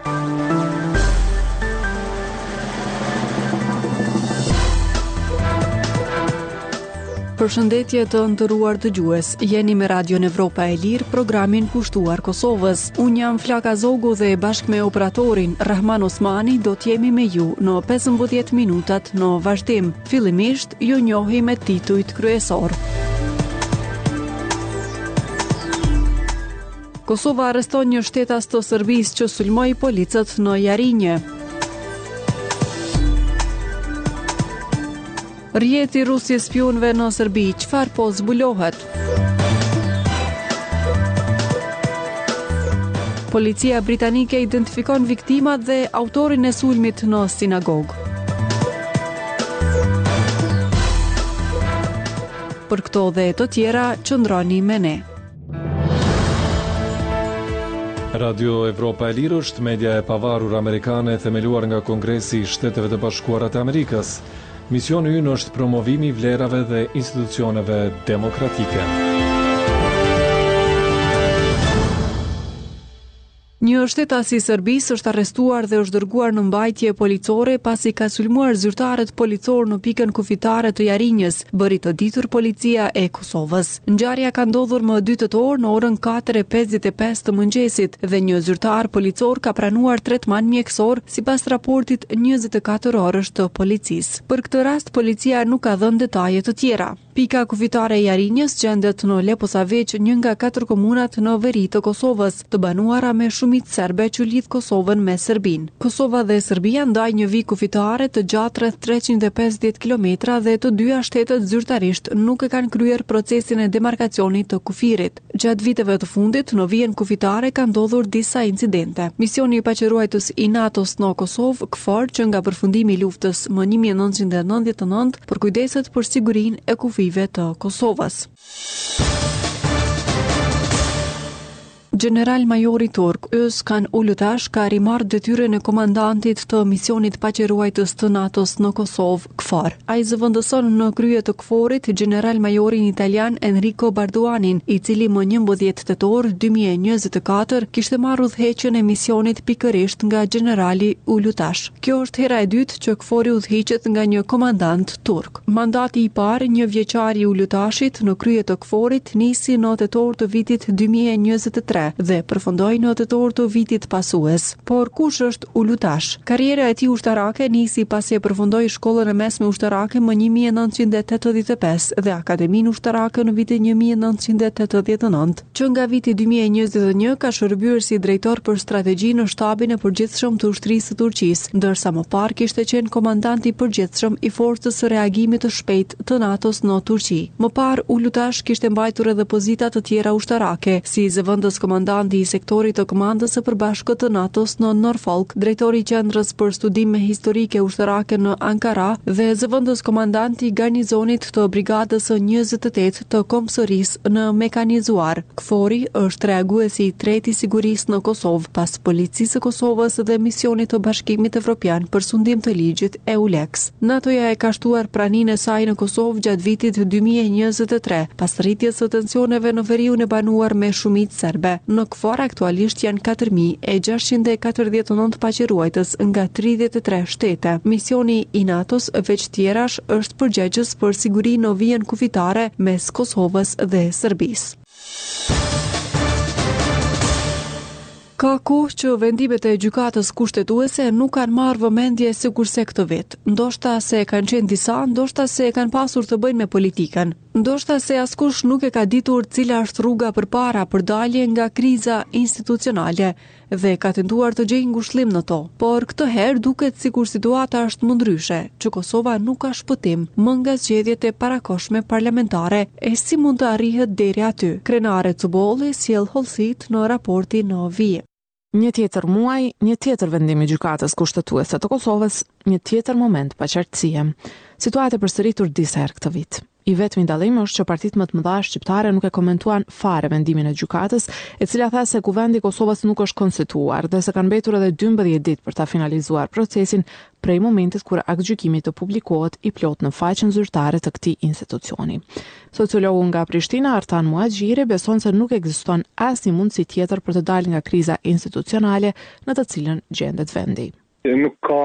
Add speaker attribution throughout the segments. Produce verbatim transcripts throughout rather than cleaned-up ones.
Speaker 1: Përshëndetje të nderuar dëgjues, jeni me Radion Evropa e Lirë, programin kushtuar Kosovës. Unë jam Flaka Zogu dhe bashkë me operatorin Rahman Osmani do t'jemi me ju në pesëmbëdhjetë minutat në vazhdim. Fillimisht, ju njohi me titujt kryesor. Kosova arreston një shtetas të Serbisë që sulmoi policët në Jarinje. Rjeti Rusi spionëve në Serbi, çfarë po zbulohet? Policia britanike identifikon viktimat dhe autorin e sulmit në sinagogë. Për këto dhe të tjera, qëndroni me ne.
Speaker 2: Radio Evropa e Lirë është media e pavarur amerikane themeluar nga Kongresi i Shteteve të Bashkuara të Amerikës. Misioni ynë është promovimi i vlerave dhe institucioneve demokratike.
Speaker 1: Një shtetas i Serbisë është arrestuar dhe është dërguar në mbajtje policore pasi ka sulmuar zyrtarët policor në pikën kufitare të Jarinjës, bëri të ditur policia e Kosovës. Ngjarja ka ndodhur më dy tetor në orën katër e pesëdhjetë e pesë të mëngjesit dhe një zyrtar policor ka pranuar tretman mjekësor sipas raportit njëzet e katër orësh të policisë. Për këtë rast policia nuk ka dhënë detaje të tjera. Pika kufitare e Jarinjës gjendet në Leposavić, një nga katër komunat në veri të Kosovës, të banuara me shumicë serbe që lidh Kosovën me Serbinë. Kosova dhe Serbia ndajnë një vijë kufitare të gjatë rreth treqind e pesëdhjetë kilometra dhe të dyja shtetet zyrtarisht nuk e kanë kryer procesin e demarkacionit të kufirit. Gjatë viteve të fundit në vijën kufitare ka ndodhur disa incidente. Misioni i paqëruajtës i NATO-s në Kosovë, K F O R, që nga përfundimi i luftës më një mijë e nëntëqind e nëntëdhjetë e nëntë përkujdeset për sigurinë e kufive të Kosovës. General Majori Turk Özkan Ulutash ka rimarrë detyrën e komandantit të misionit paqëruajtës të NATO-s në Kosovë, K F O R. Ai zëvendëson në krye të K F O R-it General Majorin italian Enrico Barduanin, i cili më njëmbëdhjetë tetor dy mijë e njëzet e katër kishte marrë udhëheqjen e misionit pikërisht nga generali Ulutash. Kjo është hera e dytë që K F O R-i udhëhiqet nga një komandant turk. Mandati i parë, një vjeçar i Ulutashit në krye të K F O R-it, nisi në tetor të vitit dy mijë e njëzet e tre dhe përfundoi në tetor të vitit pasues. Por kush është Ulutash? Karriera e tij ushtarake nisi pasi e përfundoi shkollën e mesme ushtarake më një mijë e nëntëqind e tetëdhjetë e pesë dhe akademinë ushtarake në vitin një mijë e nëntëqind e tetëdhjetë e nëntë. Që nga viti dy mijë e njëzet e një ka shërbyer si drejtor për strategji në shtabin e përgjithshëm të ushtrisë së Turqisë, ndërsa më parë kishte qenë komandant i përgjithshëm i forcës së reagimit të shpejtë të NATO-s në Turqi. Më parë Ulutash kishte mbajtur edhe pozita të tjera ushtarake, si zëvendës komandanti i sektorit të komandës së përbashkët të NATO-s në Norfolk, drejtori i qendrës për studime historike ushtarake në Ankara dhe zëvendës komandanti i garnizonit të brigadës së njëzet e tetë të Komsërisë në mekanizuar. K F O R-i është reaguesi i tretë i sigurisë në Kosovë pas policisë së Kosovës dhe misionit të Bashkimit Evropian për sundim të ligjit E U L E X. NATO-ja e ka shtuar praninë e saj në Kosovë gjatë vitit dy mijë e njëzet e tre, pas rritjes së tensioneve në veriun e banuar me shumicë serbe. Në K F O R aktualisht janë katër mijë e gjashtëqind e katërdhjetë e nëntë paqëruajtës nga tridhjetë e tre shtete. Misioni i NATO-s veç tjerash është përgjegjës për siguri në vijën kufitare mes Kosovës dhe Serbisë. Ka kohë që vendimet e gjykatës kushtetuese nuk kanë marrë vëmendje sikurse këtë vit. Ndoshta se kanë qenë disa, ndoshta se kanë pasur të bëjnë me politikën. Ndoshta se askush nuk e ka ditur cila është rruga përpara për dalje nga kriza institucionale dhe ka tentuar të gjejë ngushëllim në to. Por këtë herë duket sikur situata është më ndryshe, që Kosova nuk ka shpëtim më nga zgjedhjet e parakohshme parlamentare e si mund të arrihet deri aty. Krenare Cubolli sjell hollësit në raportin në vijë.
Speaker 3: Një tjetër muaj, një tjetër vendim i gjykatës kushtetuese të Kosovës një tjetër moment pa qartësie. Situata e përsëritur disa herë këtë vit. I vetmi dallim është që partitë më të mëdha shqiptare nuk e komentuan fare vendimin e gjykatës, e cila tha se Kuvendi i Kosovës nuk është konstituar dhe se kanë mbetur edhe dymbëdhjetë ditë për ta finalizuar procesin prej momentit kur aktgjykimi të publikohet i plot në faqen zyrtare të këtij institucioni. Sociologu nga Prishtina, Artan Muaxhiri, beson se nuk ekziston asnjë mundësi tjetër për të dalë nga kriza institucionale në të cilën gjendet vendi.
Speaker 4: Nuk ka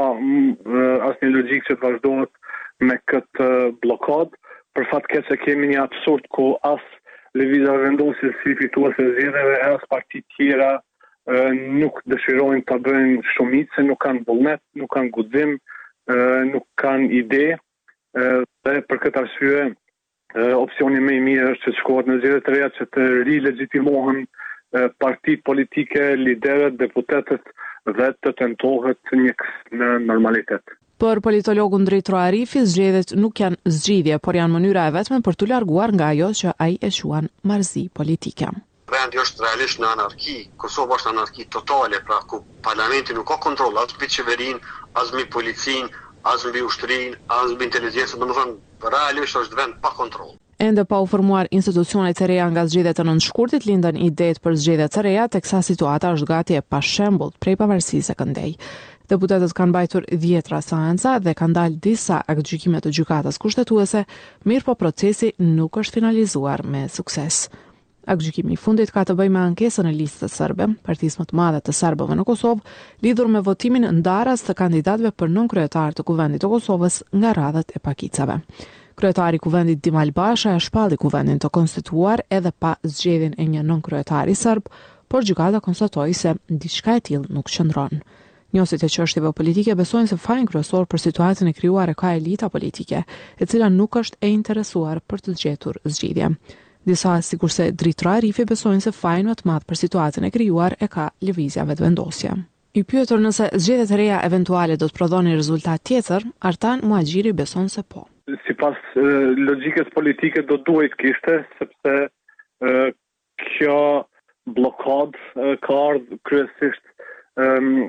Speaker 4: asnjë logjik që të vazhdohet me këtë blokadë. Për fat keq se kemi një absurd ku as lëvizja vendosje si fituese zgjedhjeve as partitë tjera e, nuk dëshirojnë ta bëjnë shumicë, nuk kanë vullnet, nuk kanë guxim, e, nuk kanë ide, e, dhe për këtë arsye e, opsioni më i mirë është që të shkohet në zgjedhje të reja që të rilegjitimohen partitë politike, liderët, deputetët dhe të tentohet një në normalitet.
Speaker 3: Për politologun Drejtro Arifi, zgjedhjet nuk janë zgjidhje, por janë mënyra e vetme për t'u larguar nga ajo që ai e quan marrëzi politike.
Speaker 5: Vendi është realisht në anarki, Kosova është anarki totale, pra ku parlamenti nuk ka kontroll as mbi qeverinë, as mbi policinë, as mbi ushtrinë, as mbi inteligjencën, domethënë realisht është vend pa kontroll.
Speaker 3: Ende pa u formuar institucione të reja nga zgjedhjet e nëntëshkurtit, lindën idetë për zgjedhje të reja, teksa situata është gati e pashembull prej pavarësisë së këndej. Deputetët kanë mbajtur dhjetra seanca dhe kanë dalë disa aktgjykime të gjykatës kushtetuese, mirë po procesi nuk është finalizuar me sukses. Aktgjykimi i fundit ka të bëjë me ankesën e listës serbe, partisë më të madhe të serbëve në Kosovë, lidhur me votimin ndarës të kandidatëve për nënkryetar të Kuvendit të Kosovës nga radhët e pakicave. Kryetari i Kuvendit Dimal Basha e shpalli Kuvendin të konstituar edhe pa zgjedhjen e një nënkryetari serb, por gjykata konstatoi se diçka e tillë nuk qëndron. Njohësit e çështjeve politike besojnë se fajin kryesor për situatën e krijuar e ka elita politike, e cila nuk është e interesuar për të gjetur zgjidhje. Disa, sikurse Drejtro Arifi, besojnë se fajin më të madh për situatën e krijuar e ka lëvizja vetëvendosje. I pyetur nëse zgjedhjet e reja eventuale do të prodhonin rezultat tjetër, Artan Muaxhiri beson se po.
Speaker 4: Sipas logjikës politike do duhet kishte, sepse e, kjo blokadë ka ardhur kryesisht e,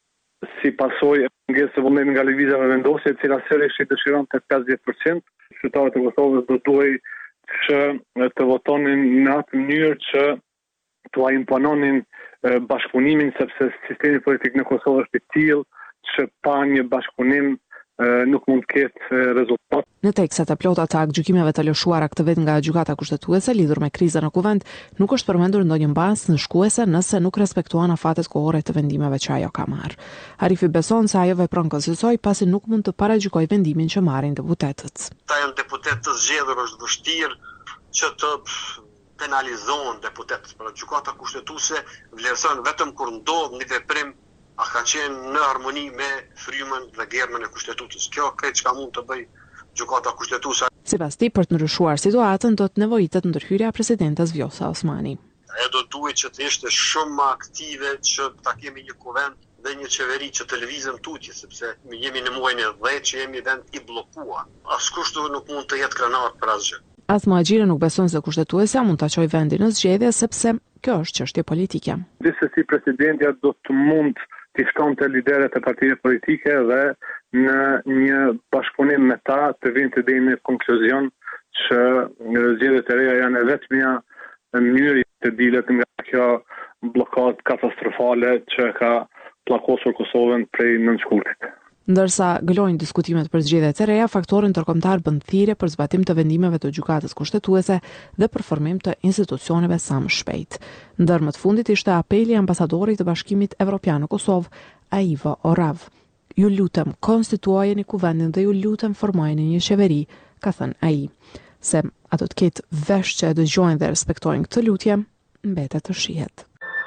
Speaker 4: si pasojë e mungesës së vullnetit nga lëvizja vetëvendosje, e cila sërish i dëshiron të pesëdhjetë përqind. Qytetarët e Kosovës do duhet që të votonin në atë mënyrë që t'u impononin bashkëpunimin, sepse sistemi politik në Kosovë është i tillë që pa një bashkëpunim nuk mund të ketë rezultat.
Speaker 3: Në tekstet e plota të aktgjykimeve të lëshuara këtë vit nga gjykata kushtetuese lidhur me krizën në Kuvend, nuk është përmendur ndonjë mbas në shkuese nëse nuk respektuan afatet kohore të vendimeve që ajo ka marrë. Arifi beson se ajo vepron kësaj pasi nuk mund të paragjykojë vendimin që marrin deputetët.
Speaker 5: Ta janë deputet të zgjedhur, është vështirë që të penalizohen deputetët, por gjykata kushtetuese vlerëson vetëm kur ndodh një veprim a ka qenë në harmoni me frymën dhe germën e kushtetutës. Kjo këtë që ka mund të bëj gjykata kushtetuese.
Speaker 3: Sipas tij, për të ndryshuar situatën do të nevojitet ndërhyrja e presidentes Vjosa Osmani.
Speaker 5: E do duhet që të ishte shumë më aktive që ta kemi një kuvend dhe një qeveri që të lëvizëm tutje, sepse jemi në muajin e dhjetë që jemi vend i bllokuar. Askush nuk mund të jetë krenar për asgjë.
Speaker 3: As Muaxhiri nuk beson se kushtetuesja mund ta çojë vendin në zgjedhje sepse kjo është çështje politike.
Speaker 4: Gjithsesi presidentja do të mund të shkonte liderët e partive politike dhe në një bashkëpunim me ta të vinë të deri në konkluzion që zgjedhjet e reja janë vetmja mënyrë të dilet nga kjo blokadë katastrofale që ka pllakosur Kosovën prej nëntëshkurtit.
Speaker 3: Ndërsa gëlojnë diskutimet për zgjedhjet e reja, faktori ndërkombëtar bën thirrje për zbatim të vendimeve të gjykatës kushtetuese dhe për formim të institucioneve sa më shpejt. Ndër më të fundit ishte apeli i ambasadorit të Bashkimit Evropian në Kosovë, Aivo Orav. Ju lutem, konstituojeni kuvendin dhe ju lutem formojeni një qeveri, ka thënë ai. Se ato të ketë vesh që e dëgjojnë dhe respektojnë këtë lutje, mbetet të shihet.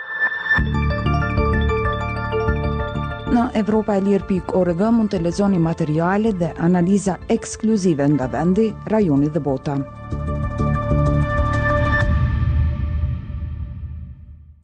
Speaker 6: Në Evropa e Lirë pikë org mund të lexoni materiale dhe analiza ekskluzive nga vendi, rajoni dhe bota.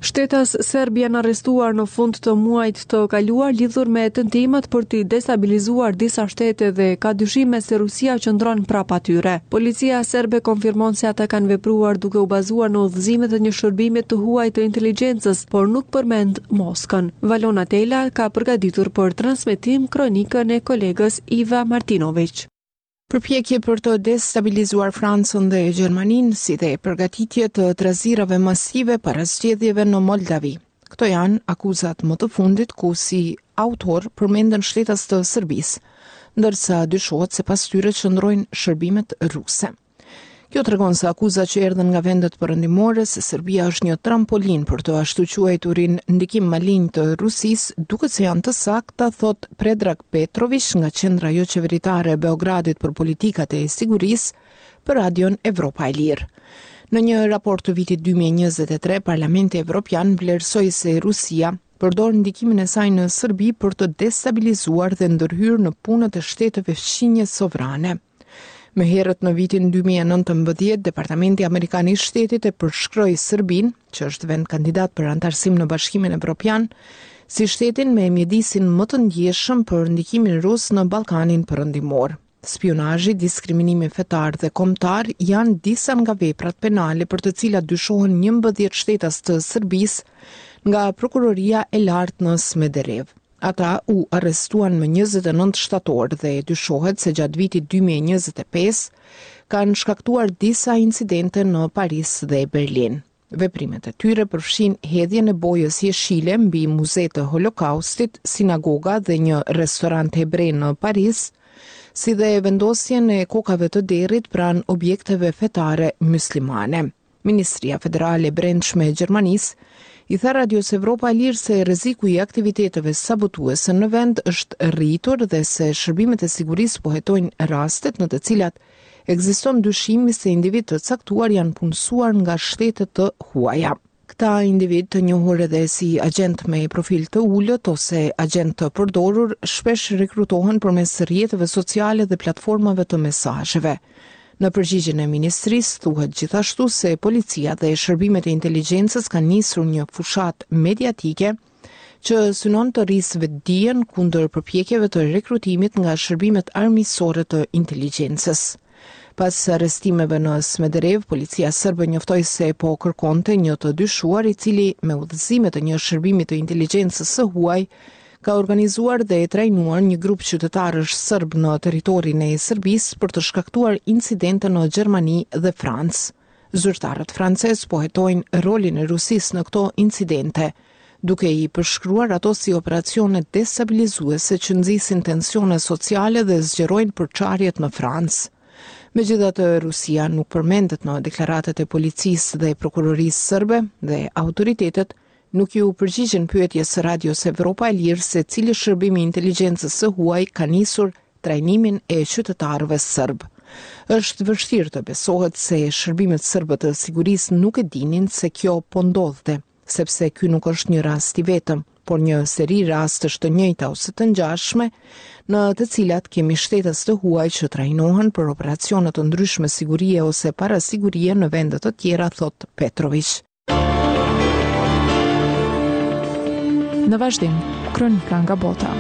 Speaker 1: Shtetas serb janë arrestuar në fund të muajit të kaluar lidhur me tentimet për të destabilizuar disa shtete dhe ka dyshime se Rusia qëndron prapa tyre. Policia serbe konfirmon se ata kanë vepruar duke u bazuar në udhëzimet e një shërbimi të huaj të inteligjencës, por nuk përmend Moskën. Valona Tela ka përgatitur për transmetim kronikën e kolegës Iva Martinović.
Speaker 3: Përpjekje për të destabilizuar Francën dhe Gjermaninë, si dhe përgatitje të trazirave masive para zgjedhjeve në Moldavi. Këto janë akuzat më të fundit ku si autor përmenden shtetas të Serbisë, ndërsa dyshohet se pas tyre qëndrojnë shërbimet ruse. Kjo tregon se akuzat që erdhen nga vendet perëndimore se Serbia është një trampolin për të ashtu quajturin ndikim malign të Rusisë, duket se janë të sakta, thot Predrag Petrović nga Qendra jo qeveritare e Beogradit për politikat e sigurisë për Radion Evropa e Lirë. Në një raport të vitit dy mijë e njëzet e tre, Parlamenti Evropian vlerësoi se Rusia përdor ndikimin e saj në Serbi për të destabilizuar dhe ndërhyrë në punët e shteteve fqinje sovrane. Më herët në vitin dy mijë e nëntëmbëdhjetë, Departamenti Amerikan i Shtetit e përshkroi Serbinë, që është vend kandidat për antarësim në Bashkimin Evropian, si shtetin me mjedisin më të ndjeshëm për ndikimin rus në Ballkanin Perëndimor. Spionazhi, diskriminimi fetar dhe kombëtar janë disa nga veprat penale për të cilat dyshohen njëmbëdhjetë shtetas të Serbisë nga Prokuroria e Lartë në Smederev. Ata u arrestuan më njëzet e nëntë shtator dhe dyshohet se gjatë vitit dy mijë e njëzet e pesë kanë shkaktuar disa incidente në Paris dhe Berlin. Veprimet e tyre përfshin hedhjen e bojës jeshile mbi muze të Holokaustit, sinagoga dhe një restorant hebrej në Paris, si dhe vendosjen e kokave të derit pranë objekteve fetare muslimane. Ministria Federale e Brendshme e Gjermanisë i tha Radios Evropa e Lirë se rreziku i aktiviteteve sabotuese në vend është rritur dhe se shërbimet e sigurisë po hetojnë rastet në të cilat ekziston dyshimi se individ të caktuar janë punësuar nga shtete të huaja. Këta individ të njohur edhe si agent me profil të ulët ose agent të përdorur shpesh rekrutohen përmes rrjeteve sociale dhe platformave të mesazheve. Në përgjigjen e ministrisë thuhet gjithashtu se policia dhe shërbimet e inteligjencës kanë nisur një fushat mediatike që synon të rrisë vetdijen kundër përpjekjeve të rekrutimit nga shërbimet armiqësore të inteligjencës. Pas arrestimeve në Smederev, policia serbe njoftoi se po kërkonte një të dyshuar i cili me udhëzime të një shërbimi të inteligjencës së huaj ka organizuar dhe e trajnuar një grup qytetarësh serb në territorin e Serbisë për të shkaktuar incidente në Gjermani dhe Francë. Zyrtarët francez po hetojnë rolin e Rusisë në këto incidente, duke i përshkruar ato si operacione destabilizuese që nxisin tensione sociale dhe zgjerojnë përçarjet në Francë. Megjithatë, Rusia nuk përmendet në deklaratat e policisë dhe prokurorisë serbe dhe autoritetet nuk ju përgjigjen pyetjes së Radios Evropa e Lirë se cili shërbim i inteligjencës së huaj ka nisur trajnimin e qytetarëve serb. Është vështirë të besohet se shërbimet serbe të sigurisë nuk e dinin se kjo po ndodhte, sepse ky nuk është një rast i vetëm, por një seri rastësh të njëjta ose të ngjashme, në të cilat kemi shtetas të huaj që trajnohen për operacione të ndryshme sigurie ose parasigurie në vende të tjera, thot Petrović. Në vazhdim, kronika nga bota.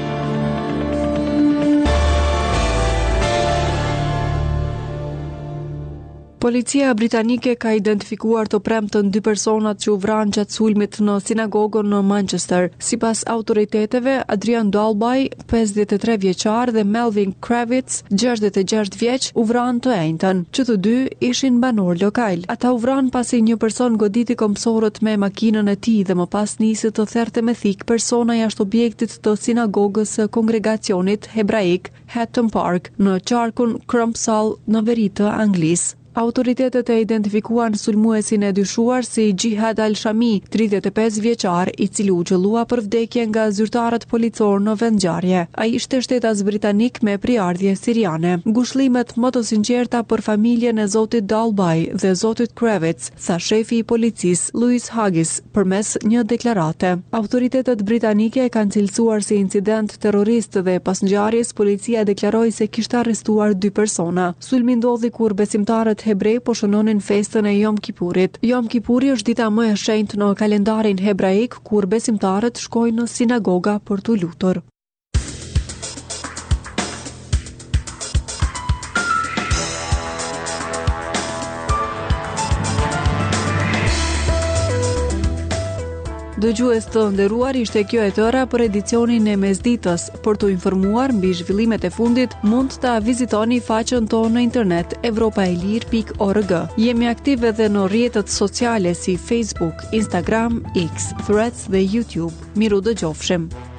Speaker 1: Policia britanike ka identifikuar të premtën dy personat që u vranë gjatë sulmit në sinagogën në Manchester. Sipas autoriteteve, Adrian Dalby, pesëdhjetë e tre vjeçar, dhe Melvin Kravitz, gjashtëdhjetë e gjashtë vjeç, u vranë të njëjtën. Që të dy ishin banor lokal. Ata u vranë pasi një person goditi komsorët me makinën e tij dhe më pas nisi të therte me thik persona jashtë objektit të sinagogës së kongregacionit hebraik Hatton Park në qarkun Crumpsall në veri të Anglisë. Autoritetet e identifikuan sulmuesin e dyshuar si Jihad Al-Shami, tridhjetë e pesë vjeçar, i cili u qellua për vdekje nga zyrtarët policor në vendngjarje. Ai ishte shtetas britanik me priardhje siriane. Ngushëllimet më të sinqerta për familjen e zotit Dalby dhe zotit Kravitz, tha shefi i policisë Louis Haggis përmes një deklarate. Autoritetet britanike kanë cilësuar si incident terrorist dhe pas ngjarjes policia deklaroi se kishte arrestuar dy persona. Sulmi ndodhi kur besimtarët besimtarët hebrej po shënonin festën e Yom Kipurit. Yom Kipuri është dita më e shenjtë në kalendarin hebraik kur besimtarët shkojnë në sinagoga për të lutur. Dëgjues të nderuar, ishte kjo e tëra për edicionin e mesditës. Për të informuar mbi zhvillimet e fundit, mund ta vizitoni faqen tonë në internet evropaelir pikë org. Jemi aktiv edhe në rrjetet sociale si Facebook, Instagram, X, Threads dhe YouTube. Miru dëgjofshim.